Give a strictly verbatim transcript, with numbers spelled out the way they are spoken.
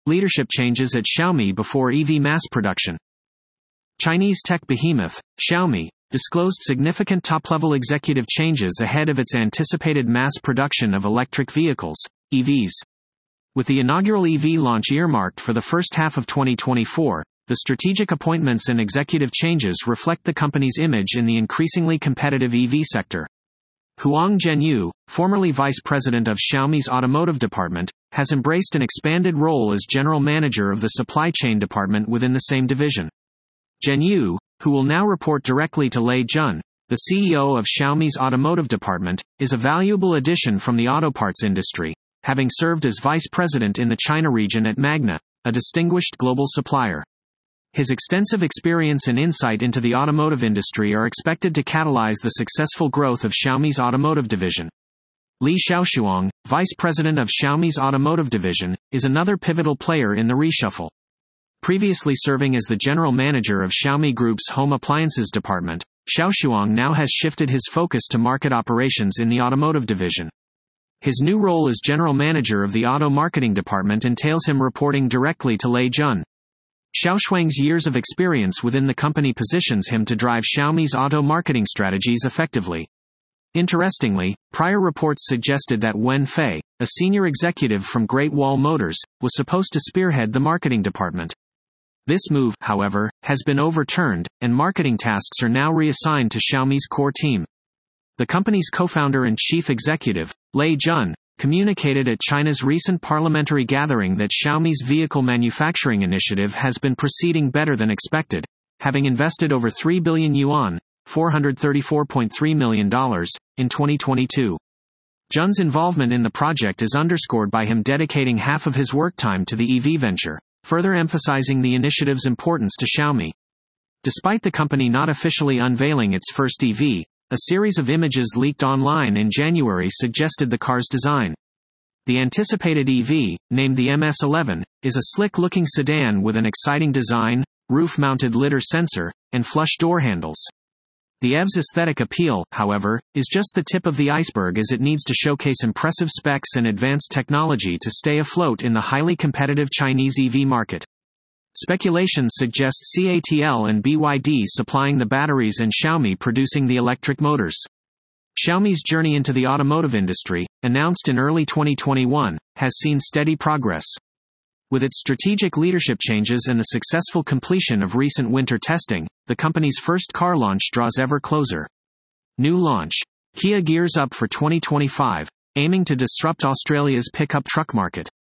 Leadership changes at Xiaomi before E V mass production. Chinese tech behemoth, Xiaomi, disclosed significant top-level executive changes ahead of its anticipated mass production of electric vehicles, E Vs. With the inaugural E V launch earmarked for the first half of twenty twenty-four, the strategic appointments and executive changes reflect the company's image in the increasingly competitive E V sector. Huang Zhenyu, formerly vice president of Xiaomi's automotive department, has embraced an expanded role as general manager of the supply chain department within the same division. Zhenyu, who will now report directly to Lei Jun, the C E O of Xiaomi's automotive department, is a valuable addition from the auto parts industry, having served as vice president in the China region at Magna, a distinguished global supplier. His extensive experience and insight into the automotive industry are expected to catalyze the successful growth of Xiaomi's automotive division. Li Xiaoshuang, vice president of Xiaomi's automotive division, is another pivotal player in the reshuffle. Previously serving as the general manager of Xiaomi Group's home appliances department, Xiaoshuang now has shifted his focus to market operations in the automotive division. His new role as general manager of the auto marketing department entails him reporting directly to Lei Jun. Xiaoshuang's years of experience within the company positions him to drive Xiaomi's auto marketing strategies effectively. Interestingly, prior reports suggested that Wen Fei, a senior executive from Great Wall Motors, was supposed to spearhead the marketing department. This move, however, has been overturned, and marketing tasks are now reassigned to Xiaomi's core team. The company's co-founder and chief executive, Lei Jun, communicated at China's recent parliamentary gathering that Xiaomi's vehicle manufacturing initiative has been proceeding better than expected, having invested over three billion yuan, four hundred thirty-four point three million dollars, in twenty twenty-two. Jun's involvement in the project is underscored by him dedicating half of his work time to the E V venture, further emphasizing the initiative's importance to Xiaomi. Despite the company not officially unveiling its first E V, a series of images leaked online in January suggested the car's design. The anticipated E V, named the M S eleven, is a slick-looking sedan with an exciting design, roof-mounted lidar sensor, and flush door handles. The E V's aesthetic appeal, however, is just the tip of the iceberg as it needs to showcase impressive specs and advanced technology to stay afloat in the highly competitive Chinese E V market. Speculation suggests C A T L and B Y D supplying the batteries and Xiaomi producing the electric motors. Xiaomi's journey into the automotive industry, announced in early twenty twenty-one, has seen steady progress. With its strategic leadership changes and the successful completion of recent winter testing, the company's first car launch draws ever closer. New launch. Kia gears up for twenty twenty-five, aiming to disrupt Australia's pickup truck market.